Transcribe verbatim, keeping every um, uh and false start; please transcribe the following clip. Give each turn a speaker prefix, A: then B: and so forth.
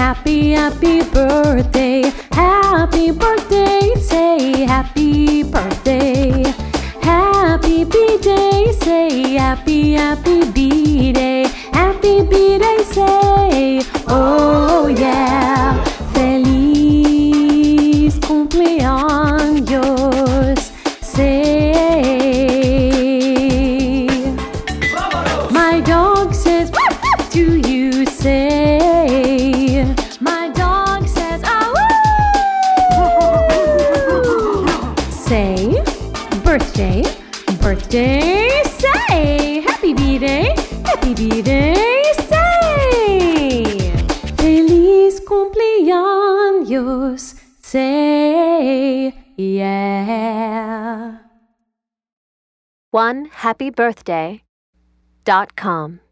A: happy, happy birthday. Happy birthday, say happy birthday. Happy B-Day, say happy, happy B-Day. Happy B-Day, say, oh yeah. Feliz cumpleaños, say. My dog says, woof, woof, do you say? My dog says, ah, woo! Say, birthday, birthday, say. Happy B-Day, happy B-Day, say. Feliz cumpleaños, say, yeah.
B: one happy birthday dot com